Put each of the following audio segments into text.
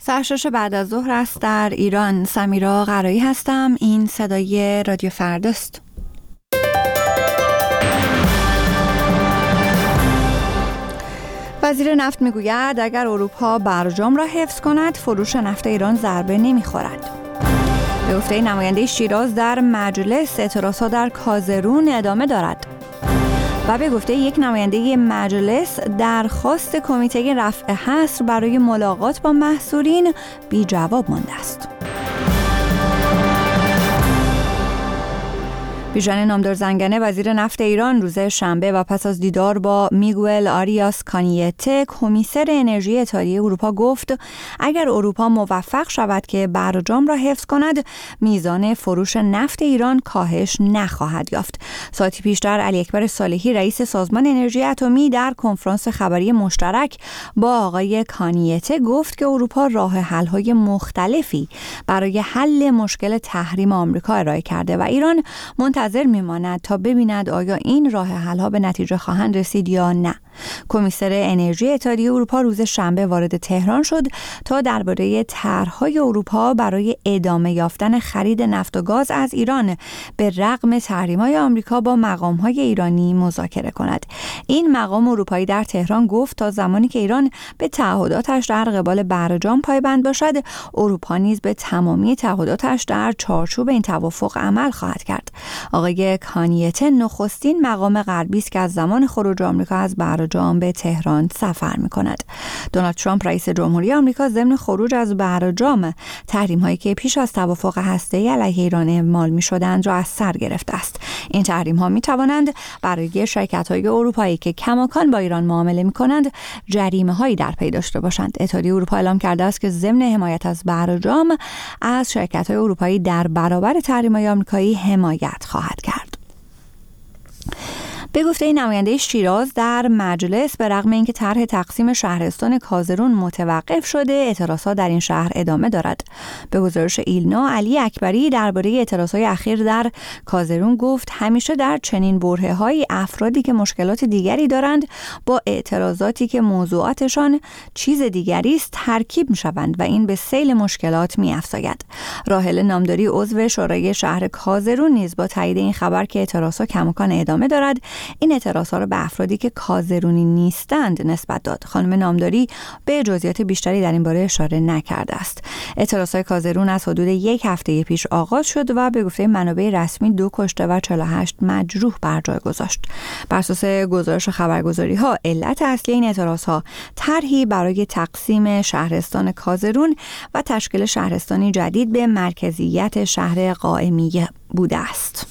سرشش بعد از ظهر است در ایران. سمیرا قرایی هستم. این صدای رادیو فرداست. وزیر نفت میگوید اگر اروپا برجام را حفظ کند فروش نفت ایران ضربه نمیخورد. به گفته نماینده شیراز در مجلس اعتراضات در کازرون ادامه دارد. و به گفته یک نماینده مجلس درخواست کمیته رفع حصر برای ملاقات با محصورین بی جواب مانده است. بیژن نامدار زنگنه وزیر نفت ایران روز شنبه و پس از دیدار با میگوئل آریاس کانیته کمیسر انرژی اتحادیه اروپا گفت اگر اروپا موفق شود که برجام را حفظ کند میزان فروش نفت ایران کاهش نخواهد یافت. ساعتی پیشتر علی اکبر صالحی رئیس سازمان انرژی اتمی در کنفرانس خبری مشترک با آقای کانیته گفت که اروپا راه حل‌های مختلفی برای حل مشکل تحریم آمریکا ارائه کرده و ایران منتظر میماند تا ببیند آیا این راه حل‌ها به نتیجه خواهند رسید یا نه. کمیسر انرژی اتحادیه اروپا روز شنبه وارد تهران شد تا درباره طرح‌های اروپا برای ادامه یافتن خرید نفت و گاز از ایران به رغم تحریم‌های آمریکا با مقام‌های ایرانی مذاکره کند. این مقام اروپایی در تهران گفت تا زمانی که ایران به تعهداتش در قبال برجام پایبند باشد، اروپا نیز به تمامی تعهداتش در چارچوب این توافق عمل خواهد کرد. آقای کانیته نخستین مقام غربی است که از زمان خروج آمریکا از برجام به تهران سفر می‌کند. دونالد ترامپ رئیس جمهوری آمریکا ضمن خروج از برجام تحریم‌هایی که پیش از توافق هسته‌ای علیه ایران اعمال می‌شدند را از سر گرفته است. این تحریم‌ها می‌توانند برای شرکت‌های اروپایی که کماکان با ایران معامله می‌کنند جریمه‌هایی در پی داشته باشند. اتحادیه اروپا اعلام کرده است که ضمن حمایت از برجام از شرکت‌های اروپایی در برابر تحریم‌های آمریکایی حمایت خواهد کرد. به گفته نماینده شیراز در مجلس به رغم اینکه طرح تقسیم شهرستان کازرون متوقف شده، اعتراضات در این شهر ادامه دارد. به گزارش ایلنا، علی اکبری درباره اعتراضات اخیر در کازرون گفت همیشه در چنین برهه‌های افرادی که مشکلات دیگری دارند با اعتراضاتی که موضوعاتشان چیز دیگری است ترکیب می‌شوند و این به سیل مشکلات می‌افزاید. راحل نامداری عضو شورای شهر کازرون نیز با تایید این خبر که اعتراضات کماکان ادامه دارد این اعتراضات را به افرادی که کازرونی نیستند نسبت داد. خانم نامداری به جزئیات بیشتری در این باره اشاره نکرده است. اعتراضات کازرون از حدود یک هفته پیش آغاز شد و به گفته منابع رسمی 2 کشته و 48 مجروح بر جای گذاشت. بر اساس گزارش خبرگزاری‌ها علت اصلی این اعتراضات طرحی برای تقسیم شهرستان کازرون و تشکیل شهرستانی جدید به مرکزیت شهر قائمیه بوده است.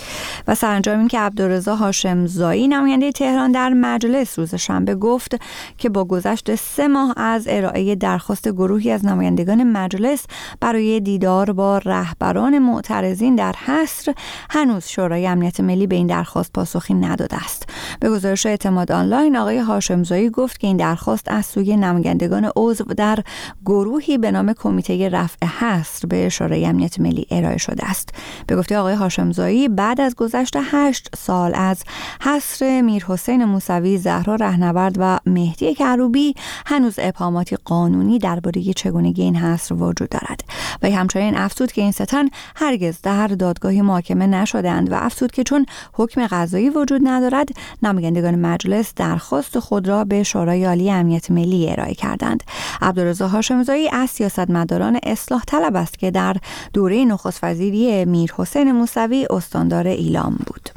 و سرانجام این که عبدالرضا هاشمزایی نماینده تهران در مجلس روز شنبه گفت که با گذشت 3 ماه از ارائه درخواست گروهی از نمایندگان مجلس برای دیدار با رهبران معترضین در حصر هنوز شورای امنیت ملی به این درخواست پاسخی نداده است. به گزارش اعتماد آنلاین آقای هاشمزایی گفت که این درخواست از سوی نمایندگان عضو در گروهی به نام کمیته رفع حصر به شورای امنیت ملی ارائه شده است. به گفته آقای هاشمزایی بعد از گذشت 8 سال از حصر میرحسین موسوی، زهرا رهنورد و مهدی کروبی هنوز ابهاماتی قانونی درباره چگونگی این حصر وجود دارد و همچنین افزود که این 3 تن هرگز در دادگاهی محاکمه نشده‌اند و افزود که چون حکم قضایی وجود ندارد نمایندگان مجلس درخواست خود را به شورای عالی امنیت ملی ارائه کردند. عبدالرضا هاشمزایی از سیاستمداران اصلاح طلب است که در دوره نخست وزیری میرحسین موسوی استاندار ایلام بود.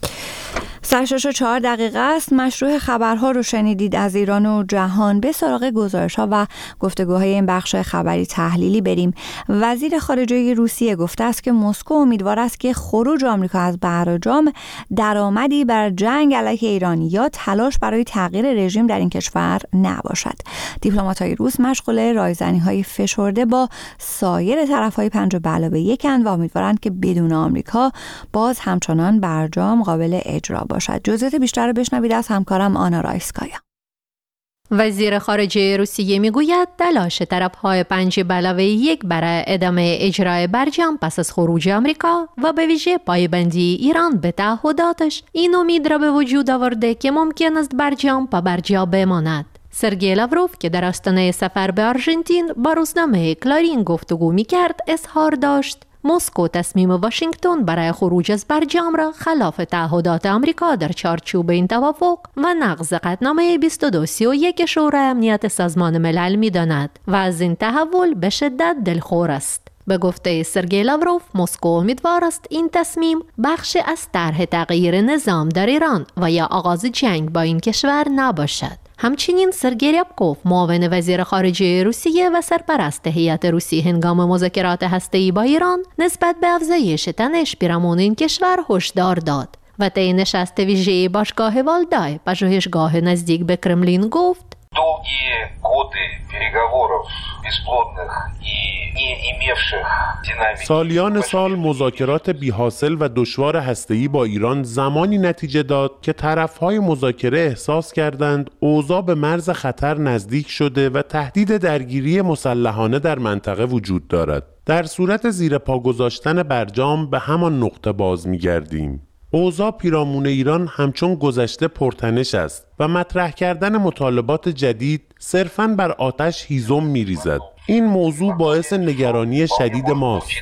6:04 است. مشروع خبرها رو شنیدید از ایران و جهان. به سراغ گزارش‌ها و گفتگوهای این بخش خبری تحلیلی بریم. وزیر خارجه روسیه گفته است که مسکو امیدوار است که خروج آمریکا از برجام درآمدی بر جنگ علیه ایران یا تلاش برای تغییر رژیم در این کشور نباشد. دیپلمات‌های روس مشغول رایزنی‌های فشرده با سایر طرف‌های 5+1 و امیدوارند که بدون آمریکا باز همچنان برجام قابل اجرا باشد. جزئیات بیشتر رو بشنوید از همکارم آنا رایسکایا. وزیر خارجه روسیه میگوید تلاش طرف‌های 5+1 برای ادامه اجرای برجام پس از خروج آمریکا و به ویژه پایبندی ایران به تعهداتش این امید را به وجود آورده که ممکن است برجام پابرجا بماند. سرگئی لاوروف که در آستانه سفر به آرژانتین با روزنامه کلارین گفتگو می‌کرد اظهار داشت مسکو تصمیم واشنگتن برای خروج از برجام را خلاف تعهدات آمریکا در چارچوب این توافق و نقض قطعنامه 2231 شورای امنیت سازمان ملل می‌داند و از این تحول به شدت دلخور است. به گفته سرگئی لاوروف، مسکو امیدوار است این تصمیم بخشی از طرح تغییر نظام در ایران و یا آغاز جنگ با این کشور نباشد. همچنین سرگئی ریابکوف، معاون وزیر خارجه روسیه و سرپرست هیئت روسی هنگام مذاکرات هسته‌ای با ایران، نسبت به افزایش تنش پیرامون این کشور هشدار داد و طی نشست ویژه باشگاه والدای، پژوهشگاه نزدیک به کرملین گفت: Долгие годы переговоров бесплодных и не имевших динамики. سالیان سال مذاکرات بی‌حاصل و دشوار هسته‌ای با ایران زمانی نتیجه داد که طرف‌های مذاکره احساس کردند اوضاع به مرز خطر نزدیک شده و تهدید درگیری مسلحانه در منطقه وجود دارد. در صورت زیر پا گذاشتن برجام به همان نقطه باز می‌گردیم. اوضاع پیرامون ایران همچون گذشته پرتنش است و مطرح کردن مطالبات جدید صرفاً بر آتش هیزم می‌ریزد. این موضوع باعث نگرانی شدید ماست.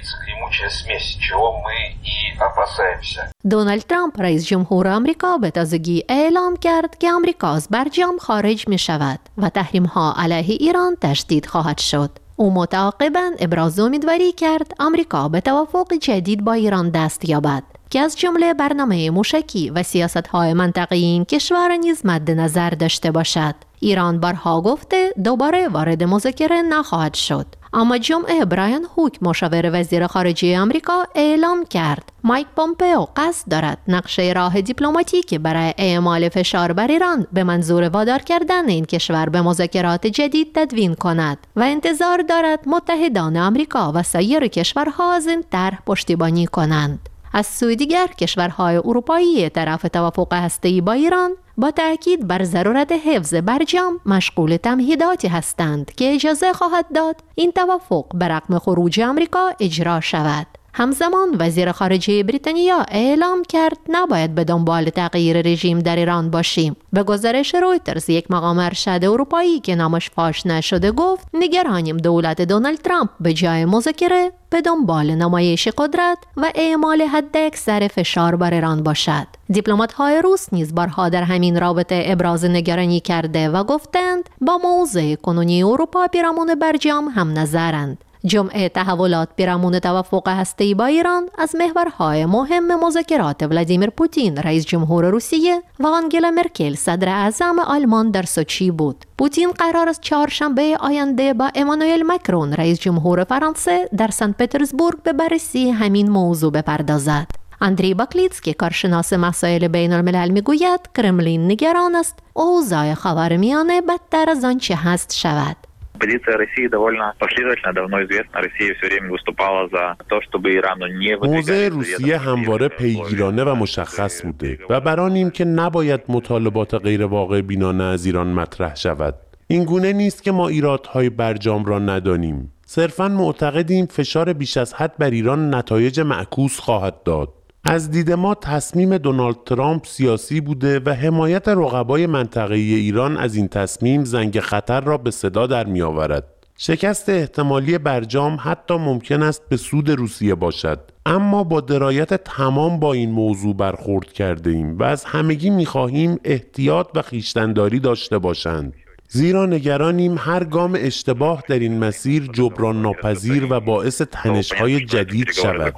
دونالد ترامپ رئیس جمهور آمریکا به تازگی اعلام کرد که آمریکا از برجام خارج می‌شود و تحریم‌ها علیه ایران تشدید خواهد شد. او متعاقباً ابراز امیدواری کرد آمریکا به توافق جدید با ایران دست یابد که از جمله برنامه موشکی و سیاست‌های منطقه‌ای این کشور نیز مد نظر داشته باشد. ایران بارها گفته دوباره وارد مذاکره نخواهد شد. اما جمعه برایان هوک، مشاور وزیر خارجه آمریکا، اعلام کرد مایک پومپئو قصد دارد نقشه راه دیپلماتیکی برای اعمال فشار بر ایران به منظور وادار کردن این کشور به مذاکرات جدید تدوین کند و انتظار دارد متحدان آمریکا و سایر کشورها از این طرح پشتیبانی کنند. از سوی دیگر کشورهای اروپایی طرف توافق هسته‌ای با ایران با تأکید بر ضرورت حفظ برجام مشغول تمهیداتی هستند که اجازه خواهد داد این توافق به رغم خروج آمریکا اجرا شود. همزمان وزیر خارجه بریتانیا اعلام کرد نباید به دنبال تغییر رژیم در ایران باشیم. به گزارش رویترز، یک مقام ارشد اروپایی که نامش فاش نشده گفت نگرانیم دولت دونالد ترامپ به جای مذاکره به دنبال نمایش قدرت و اعمال حداکثر فشار بر ایران باشد. دیپلمات‌های روس نیز بارها در همین رابطه ابراز نگرانی کرده و گفتند با موضع کنونی اروپا پیرامون برجام هم نظرند. جمعه تحولات پیرامون توافق هسته‌ای با ایران از محورهای مهم مذاکرات ولادیمیر پوتین رئیس جمهور روسیه و آنگلا مرکل صدر اعظم آلمان در سوچی بود. پوتین قرار است چهارشنبه آینده با امانوئل مکرون رئیس جمهور فرانسه در سن پترزبورگ به بررسی همین موضوع بپردازد. اندری باکلیتسکی، کارشناس مسائل بین الملل، میگوید کرملین نگران است اوضاع خاورمیانه بدتر از آنچه هست شود. Позиция России довольно последовательна, давно известна. Россия все время выступала за то, чтобы Ирану не выдвигали. موضع روسیه همواره پیگیرانه و مشخص بوده و بر آنیم که نباید مطالبات غیر واقع بینانه از ایران مطرح شود. این گونه نیست که ما ایرادهای برجام را ندانیم. صرفاً معتقدیم فشار بیش از حد بر ایران نتایج معکوس خواهد داد. از دید ما تصمیم دونالد ترامپ سیاسی بوده و حمایت رقبای منطقه‌ای ایران از این تصمیم زنگ خطر را به صدا در می آورد. شکست احتمالی برجام حتی ممکن است به سود روسیه باشد، اما با درایت تمام با این موضوع برخورد کرده ایم و از همگی می خواهیم احتیاط و خویشتن‌داری داشته باشند. زیرا نگرانیم هر گام اشتباه در این مسیر جبران ناپذیر و باعث تنش‌های جدید شود.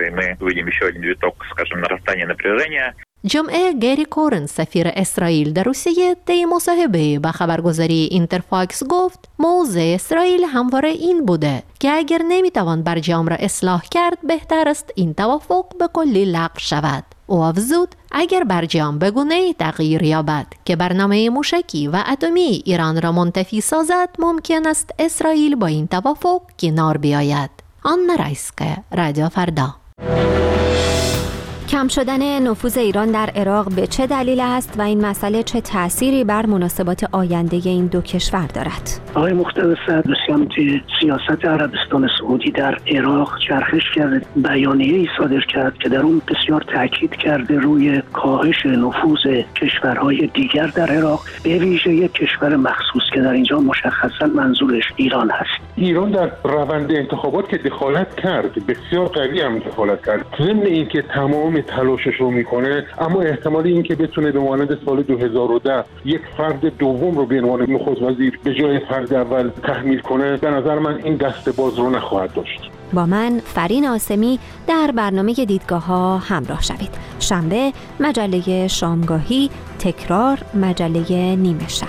جمعه گری کورن، سفیر اسرائیل در روسیه، طی مصاحبه با خبرگزاری اینترفاکس گفت موضع اسرائیل همواره این بوده که اگر نمیتوان برجام را اصلاح کرد بهتر است این توافق به کلی لغو شود. او افزود اگر برجام به گونه‌ای تغییر یابد که برنامه موشکی و اتمی ایران را منتفی سازد ممکن است اسرائیل با این توافق کنار بیاید. آنا رایسکه، رادیو فردا. کم شدن نفوذ ایران در عراق به چه دلیل است و این مسئله چه تأثیری بر مناسبات آینده این دو کشور دارد؟ آقای مقتدی صدر سمت سیاست عربستان سعودی در عراق چرخش کرده، بیانیه‌ای صادر کرد که در اون بسیار تاکید کرده روی کاهش نفوذ کشورهای دیگر در عراق، به ویژه یک کشور مخصوص که در اینجا مشخصا منظورش ایران هست. ایران در روند انتخابات که دخالت کرد، بسیار قوی هم دخالت کرد، ضمن اینکه تمام تلاشش رو میکنه، اما احتمال اینکه بتونه به مانند سال 2010 یک فرد دوم رو به عنوان نخست وزیر به جای فرد اول تحمیل کنه، به نظر من این دست باز رو نخواهد داشت. با من فرین آسمی در برنامه دیدگاه‌ها همراه شوید. شنبه مجله شامگاهی، تکرار مجله نیمه شب.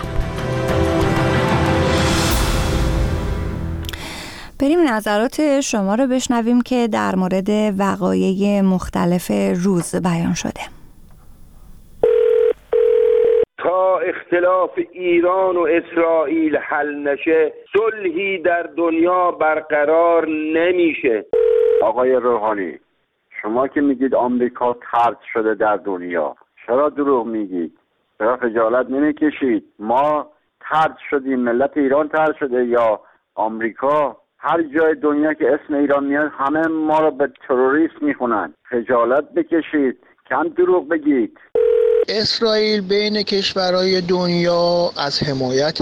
بریم نظرات شما رو بشنویم که در مورد وقایع مختلف روز بیان شده. تا اختلاف ایران و اسرائیل حل نشه، صلحی در دنیا برقرار نمیشه. آقای روحانی، شما که میگید آمریکا طرد شده در دنیا، چرا دروغ میگید؟ چرا خجالت نمیکشید؟ ما طرد شدیم، ملت ایران طرد شده یا آمریکا؟ هر جای دنیا که اسم ایران میاد همه ما رو به تروریست میخونن. خجالت بکشید، کم دروغ بگید. اسرائیل بین کشورهای دنیا از حمایت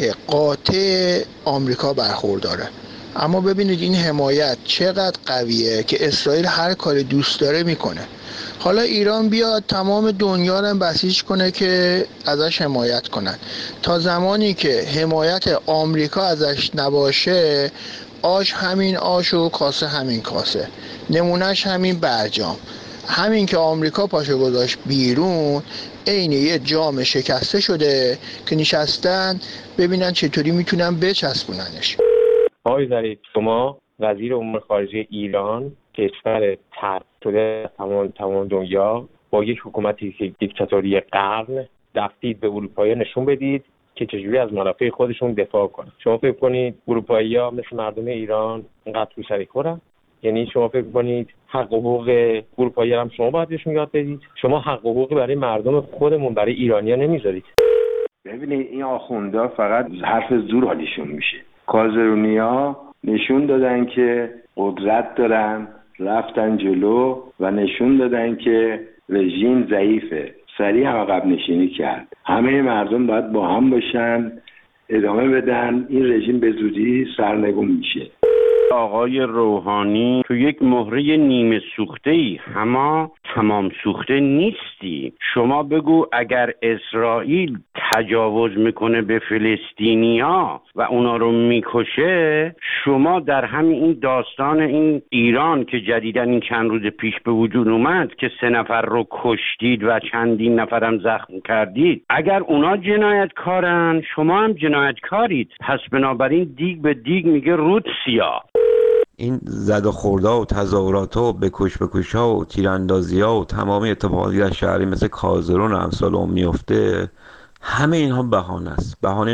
قاطع آمریکا برخورداره، اما ببینید این حمایت چقدر قویه که اسرائیل هر کاری دوست داره میکنه. حالا ایران بیاد تمام دنیا رو بسیج کنه که ازش حمایت کنن. تا زمانی که حمایت آمریکا ازش نباشه، آش همین آش و کاسه همین کاسه، نمونهش همین برجام. همین که آمریکا پاشو گذاشت بیرون، عین یه جام شکسته شده که نشستن ببینن چطوری میتونن بچسبوننش. آقای ظریف، شما وزیر امور خارجه ایران، کشور طرد شده تمام دنیا با یک حکومتی که دیکتاتوری قرن، رفتید به اروپایی نشون بدید که چجوری از منافع خودشون دفاع کنن. شما فکر کنید اروپایی‌ها مثل مردم ایران اینقدر تو سری خورن؟ یعنی شما فکر کنید حق و حقوق اروپایی هم شما باید بهشون یاد بدید؟ شما حق و حقوقی برای مردم خودمون، برای ایرانی‌ها نمیذارید. ببینید این آخوندا فقط حرف زور حالیشون میشه. کازرونیا نشون دادن که قدرت دارن، رفتن جلو و نشون دادن که رژیم ضعیفه، سریع عقب نشینی کرد. همه مردم باید با هم باشن، ادامه بدن، این رژیم به زودی سرنگون میشه. آقای روحانی، تو یک مهره نیمه سوخته‌ای، اما تمام سوخته نیستی. شما بگو اگر اسرائیل تجاوز میکنه به فلسطینیا و اونا رو میکشه، شما در همین این داستان این ایران که جدیداً این چند روز پیش به وجود اومد که 3 نفر رو کشتید و چندین نفرم زخم کردید، اگر اونا جنایتکارن شما هم جنایتکارید. پس بنابراین دیگ به دیگ میگه رود سیاه. این زد و خوردها و تظاهرات‌ها و بکش‌ها و تیراندازی‌ها و تمام اتفاقاتی در شهری مثل کازرون و امثال اون میفته، همه اینها بهانه است، بهانه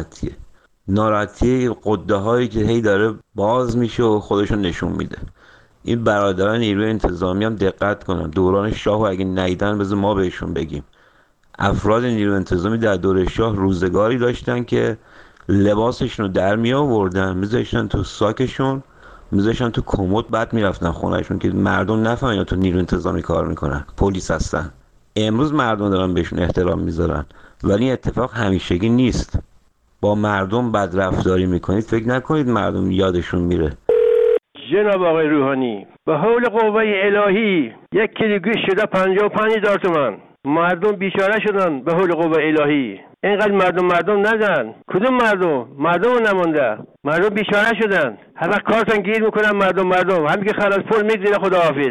ناراحتی قده‌هایی که هی داره باز میشه و خودشون نشون میده. این برادران نیروی انتظامی هم دقت کنن، دوران شاه و اگه ندیدن بذار ما بهشون بگیم. افراد نیروی انتظامی در دوره شاه روزگاری داشتن که لباسشون رو در می آوردن، میذاشتن تو ساکشون، میذاشتن تو کمد، بعد میرفتن خونهشون که مردم نفهمن تو نیروی انتظامی کار میکنن، پلیس هستن. امروز مردم دارن بهشون احترام میذارن، ولی این اتفاق همیشگی نیست. با مردم بد رفتاری میکنید، فکر نکنید مردم یادشون میره. جناب آقای روحانی، به حول قوه الهی 1 کیلو گوشت شده 55,000 تومان. مردم بیچاره شدن به حول قوه الهی. اینقدر مردم نزن. کدوم مردم نمونده. مردم بیچاره شدن. هر وقت کارتون گیر میکنن مردم همین که خلاص پول میگیره. خداحافظ.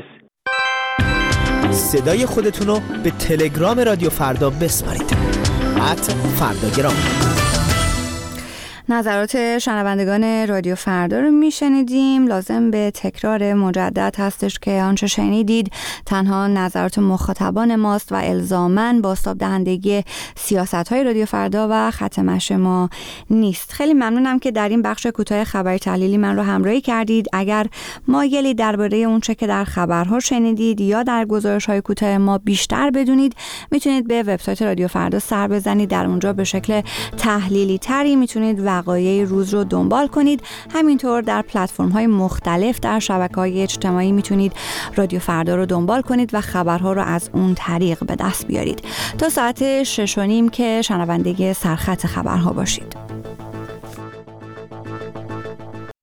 صدای خودتون رو به تلگرام رادیو فردا بسپارید. @فرداگرام. نظرات شنوندگان رادیو فردا رو میشنیدیم. لازم به تکرار مجدد هستش که آنچه شنیدید تنها نظرات مخاطبان ماست و الزاماً بازتاب دهندگی سیاست‌های رادیو فردا و خط مشی ما نیست. خیلی ممنونم که در این بخش کوتاه خبری تحلیلی من رو همراهی کردید. اگر مایلی درباره اونچه که در خبرها شنیدید یا در گزارش‌های کوتاه ما بیشتر بدونید، میتونید به وبسایت رادیو فردا سر بزنید. در اونجا به شکل تحلیلی تری میتونید وقایع روز رو دنبال کنید. همینطور در پلتفرم‌های مختلف در شبکه‌های اجتماعی میتونید رادیو فردا رو دنبال کنید و خبرها رو از اون طریق به دست بیارید. تا ساعت 6:30 که شنونده سرخط خبرها باشید.